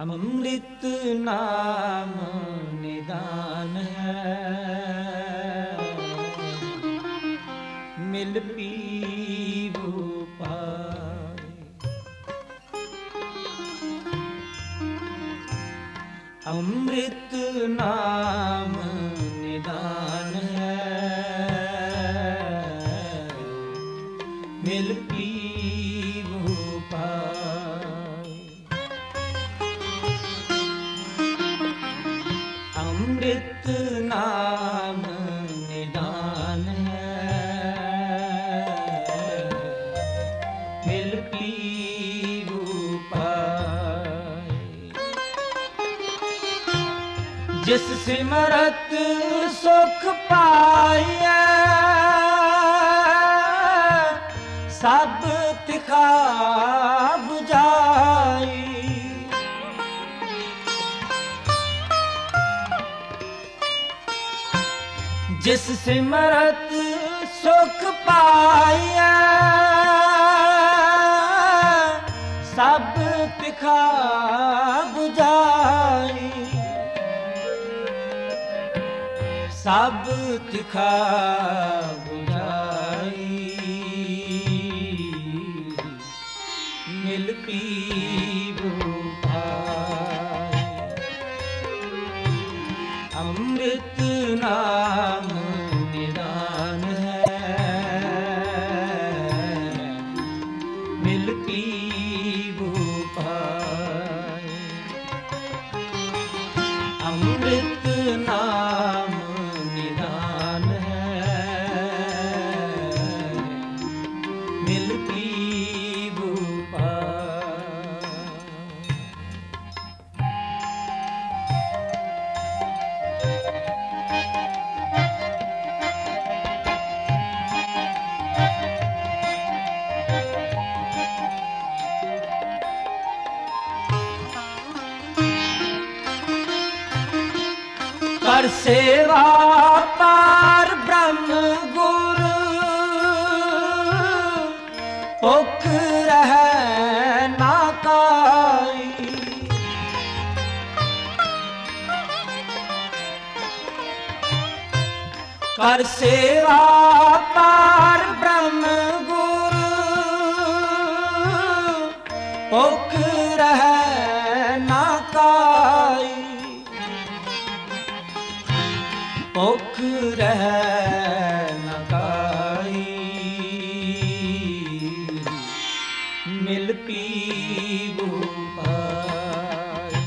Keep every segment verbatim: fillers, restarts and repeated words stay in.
ਅੰਮ੍ਰਿਤ ਨਾਮ ਨਿਦਾਨ ਹੈ, ਮਿਲ ਪੀਵੋ ਪਾਏ। ਅੰਮ੍ਰਿਤ ਨਾਮ ਨਿਦਾਨ ਹੈ, ਮਿਲ ਪੀਵੋ ਪਾਏ। ਅੰਮ੍ਰਿਤ ਨਾਮ ਨਿਦਾਨ ਹੈ, ਮਿਲ ਪੀਵੋ ਪਾਏ। ਜਿਸ ਸਿਮਰਤ ਸੁਖ ਪਾਈਐ, ਸਭ ਤਿਖਾ 부ਝਾਈ। ਜਿਸ ਸਿਮਰਤ ਸੁਖ ਪਾਈਐ, ਸਭ ਤਿਖਾ 부ਝਾਈ। ਸਭ ਤਿਖਾ 부ਝਾਈ, ਮਿਲ ਪੀਵੋ ਪਾਏ। ਅੰਮ੍ਰਿਤ ਨਾਮ ਨਿਦਾਨ ਹੈ, ਮਿਲ ਪੀਵੋ ਪਾਏ। ਅੰਮ੍ਰਿਤ ਨਾਮ ਨਿਦਾਨ ਹੈ, ਮਿਲ ਪੀਵੋ ਪਾਏ। ਕਰ ਸੇਵਾ ਪਾਰ ਬ੍ਰਹਮ ਗੁਰ, ਭੁਖ ਰਹਿ ਨਾ ਕਾਈ। ਕਰ ਸੇਵਾ ਪਾਰ ਬ੍ਰਹਮ ਗੁਰ, ਭੁਖ ਰਹਿ ਨਾ ਕਾਈ। ਭੁਖ ਰਹਿ ਨਾ ਕਾਈ, ਮਿਲ ਪੀਵੋ ਪਾਏ।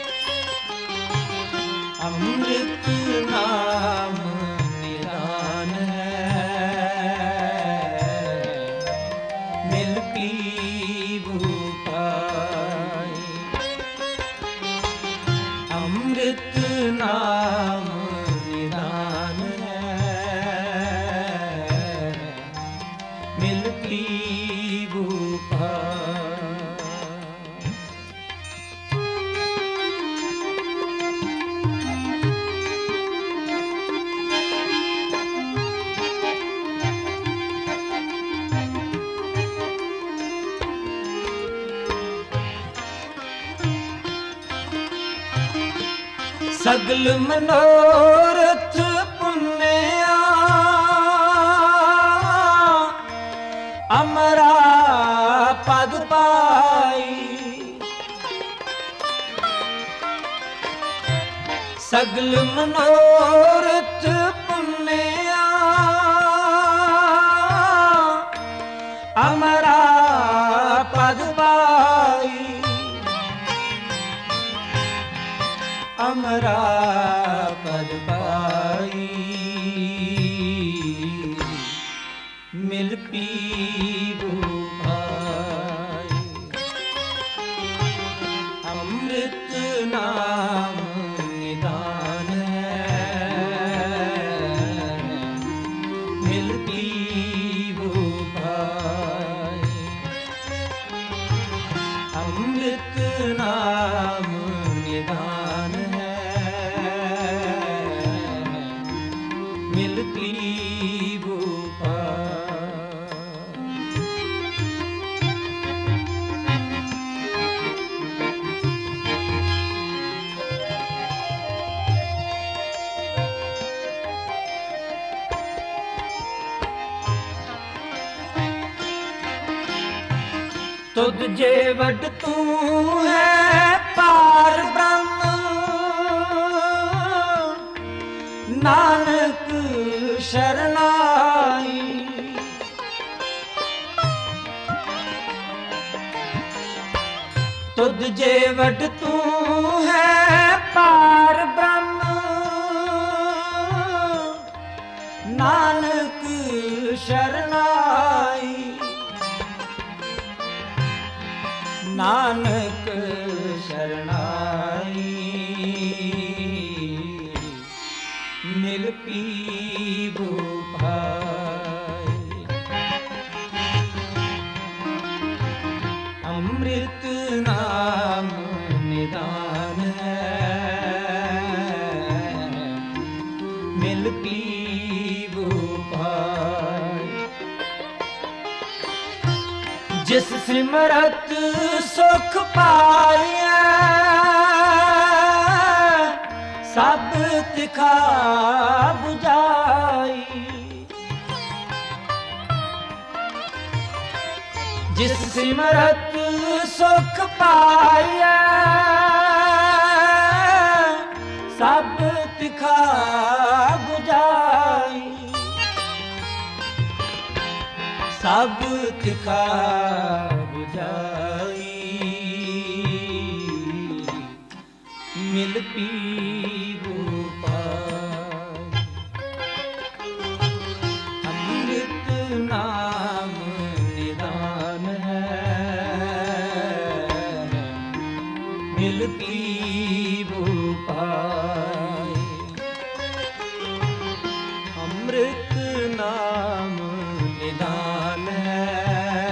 ਅੰਮ੍ਰਿਤ ਨਾਮ ਨਿਦਾਨ ਹੈ, ਮਿਲ ਪੀਵੋ ਪਾਏ। ਅੰਮ੍ਰਿਤ ਨਾਮ ਨਿਦਾਨ ਹੈ, ਮਿਲ ਪੀਵੋ ਪਾਏ। ਸਗਲ ਮਨੋਰਥ ਪੁੰਨਿਆ, ਅਮਰਾ ਪਦ ਪਾਈ। ਸਗਲ ਮਨੋਰਥ ਪੁੰਨਿਆ, ਅਮਰਾ ਪਦ ਪਾਈ। ਅਮਰਾ ਪਦ ਪਾਈ, ਮਿਲ ਪੀਵੋ ਪਾਏ। ਅੰਮ੍ਰਿਤ ਨਾਮ ਨਿਦਾਨ ਹੈ, ਮਿਲ ਪੀਵੋ ਪਾਏ। ਅੰਮ੍ਰਿਤ ਨਾਮ ਨਿਦਾਨ ਹੈ, ਤੁਧ ਜੇ ਵੱਡ ਤੂੰ ਹੈ ਪਾਰ ਬ੍ਰਹਮ, ਨਾਨਕ ਸ਼ਰਨਾਈ। ਤੁਧ ਜੇ ਵੱਡ ਤੂੰ ਹੈ ਪਾਰ ਬ੍ਰਹਮ, ਨਾਨਕ ਸ਼ਰਨਾਈ। ਨਾਨਕ ਸ਼ਰਨਾਈ ਮਿਲ ਪੀਵੋ ਭਾਈ। ਅੰਮ੍ਰਿਤ ਨਾਮ ਨਿਦਾਨ ਹੈ, ਮਿਲ ਪੀਵੋ ਭਾਈ। ਜਿਸ ਸਿਮਰਤ ਸੁਖ ਪਾਇਆ, ਸਭ ਤਿਖਾ 부ਝਾਈ। ਜਿਸ ਸਿਮਰਤ ਸੁਖ ਪਾਇਆ, ਸਭ ਤਿਖਾ 부ਝਾਈ। ਸਭ ਤਿਖਾ 부ਝਾਈ ਮਿਲ ਪੀਵੋ ਭਾਈ। ਅੰਮ੍ਰਿਤ ਨਾਮ ਨਿਦਾਨ ਹੈ, ਮਿਲ ਪੀਵੋ ਭਾਈ। ਅੰਮ੍ਰਿਤ ਨਾਮ ਨਿਦਾਨ ਹੈ,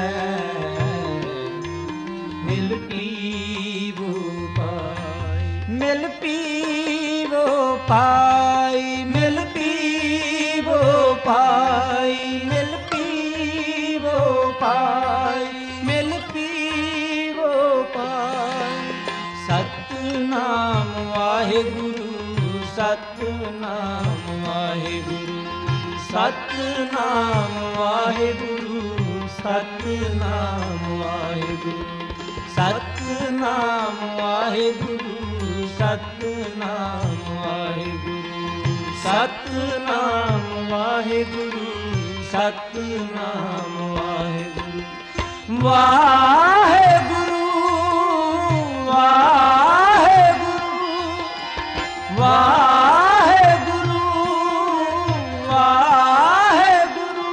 ਮਿਲ ਪੀਵੋ ਭਾਈ। ਮਿਲ ਪੀਵੋ ਭਾਈ, ਮਿਲ ਪੀਵੋ ਭਾਈ, ਮਿਲ ਪੀਵੋ ਭਾਈ, ਮਿਲ ਪੀਵੋ ਭਾਈ। ਸਤਿਨਾਮ ਵਾਹਿਗੁਰੂ, ਸਤਿਨਾਮ ਵਾਹਿਗੁਰੂ, ਸਤਿਨਾਮ ਵਾਹਿਗੁਰੂ, ਸਤਿਨਾਮ ਵਾਹਿਗੁਰੂ, ਸਤਿਨਾਮ ਵਾਹਿਗੁਰੂ, ਸਤਿਨਾਮ ਵਾਹਿਗੁਰੂ, ਸਤਿਨਾਮ ਵਾਹਿਗੁਰੂ, ਸਤਿਨਾਮ ਵਾਹਿਗੁਰੂ। ਵਾਹਿਗੁਰੂ ਵਾਹਿਗੁਰੂ ਵਾਹਿਗੁਰੂ ਵਾਹਿਗੁਰੂ।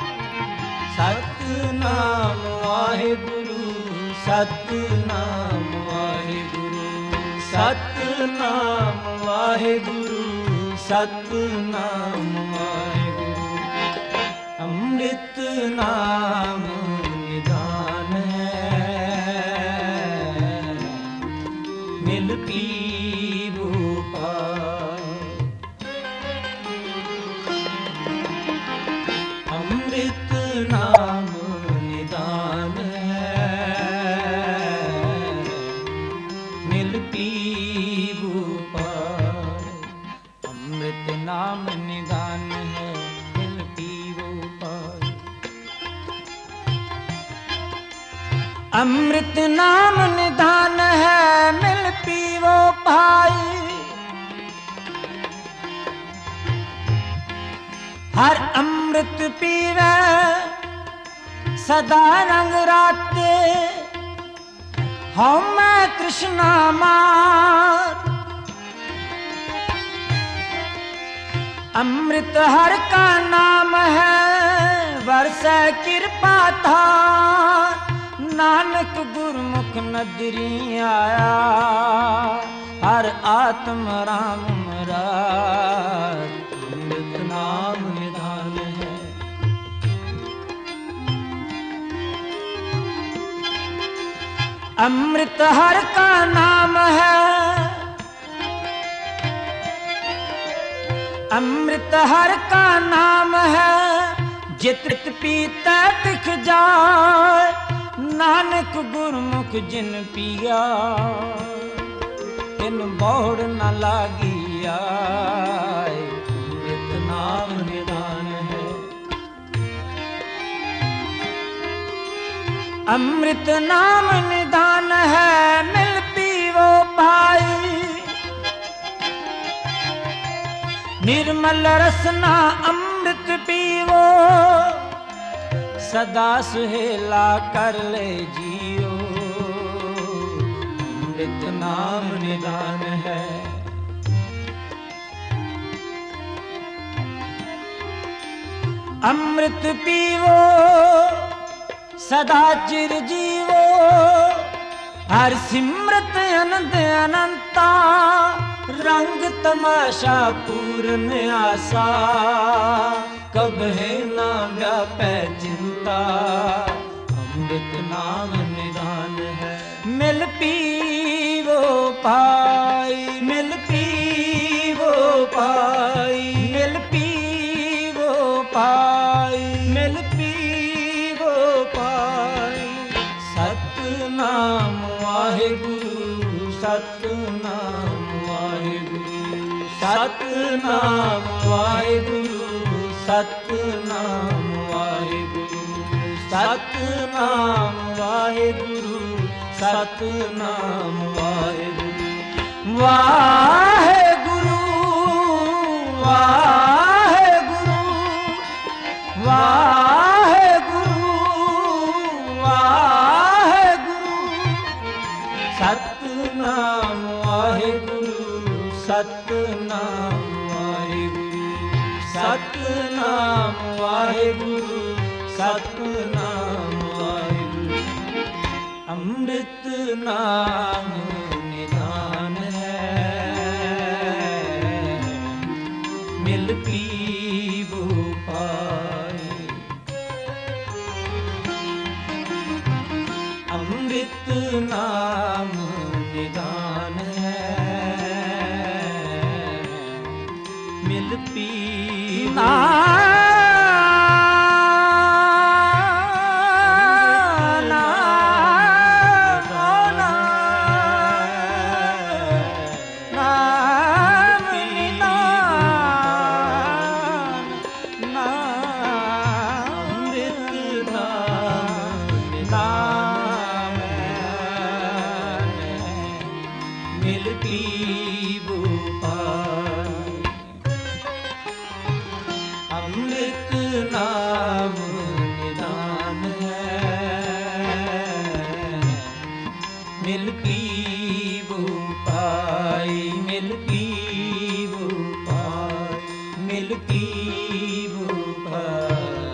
ਸਤਿਨਾਮ ਵਾਹਿਗੁਰੂ, ਸਤਿਨਾਮ ਵਾਹਿਗੁਰੂ, ਸਤਿਨਾਮ ਵਾਹਿਗੁਰੂ, ਸਤਿਨਾਮ ਵਾਹਿਗੁਰੂ। ਅੰਮ੍ਰਿਤ ਨਾਮ ਨਿਦਾਨ ਹੈ, ਮਿਲ ਪੀਵੋ ਭਾਈ। ਅੰਮ੍ਰਿਤ ਨਾਮ ਨਿਦਾਨ ਹੈ, ਮਿਲ ਪੀਵੋ ਭਾਈ। ਅੰਮ੍ਰਿਤ ਨਾਮ ਨਿਦਾਨ ਹੈ, ਮਿਲ ਪੀਵੋ ਭਾਈ। ਅੰਮ੍ਰਿਤ ਨਾਮ ਨਿਦਾਨ ਹੈ, ਮਿਲ ਪੀਵੋ ਭਾਈ। ਹਰ ਅੰਮ੍ਰਿਤ ਪੀਵੇ ਸਦਾ ਰੰਗ ਰਾਤੇ, ਹਉ ਮੈਂ ਤ੍ਰਿਸ਼ਨਾ ਮਾਰ। ਅੰਮ੍ਰਿਤ ਹਰ ਕਾ ਨਾਮ ਹੈ, ਵਰਸੈ ਕਿਰਪਾ ਧਾਰ। ਨਾਨਕ ਗੁਰਮੁਖ ਨਦਰੀ ਆਇਆ, ਹਰ ਆਤਮ ਰਾਮ ਮਰਾਰ। ਅੰਮ੍ਰਿਤ ਨਾਮ ਨਿਦਾਨ ਹੈ। ਅੰਮ੍ਰਿਤ ਹਰ ਕਾ ਨਾਮ ਹੈ, ਅੰਮ੍ਰਿਤ ਹਰ ਕਾ ਨਾਮ ਹੈ। ਜਿਤ ਪੀਤਾ ਤਿਖ ਜਾਏ, ਨਾਨਕ ਗੁਰਮੁਖ ਜਿਨ ਪੀਆ। ਤਿਨ ਬੋੜ ਨ ਲਾਗੀਆ, ਅੰਮ੍ਰਿਤ ਨਾਮ ਨਿਦਾਨ ਹੈ। अमृत नाम निदान है मिल पीवो भाई। निर्मल रसना अमृत पीवो सदा सुहेला कर ले जियो। अमृत नाम निदान है। अमृत पीवो सदा चिर जीवो। हर सिमरत अनंत अनंता रंग तमाशा पूर्ण आशा। कब है ना व्यापै चिंता अमृत नाम निदान है। मिल पीवो पाई मिल पीवो पाई मिल पीवो पाई मिल पीवो पाई। सतनाम वाहेगुरु सतनाम वाहेगुरु सतनाम वाहेगुरु सतनाम वाहेगुरु सतनाम वाहेगुरु सतनाम वाहेगुरु। वाहेगुरु वाहेगुरु वाहेगुरु वाहेगुरु। सतनाम वाहेगुरु सतनाम वाहेगुरु सतनाम वाहेगुरु सतनाम वाहेगुरु। अमृत नाम निदान है मिल पीवो पाई। अमृत नाम निदान है मिल पीवो। अमृत नाम निदान है मिल पीवो पाई मिल पीवो पाई मिल पीवो पाई।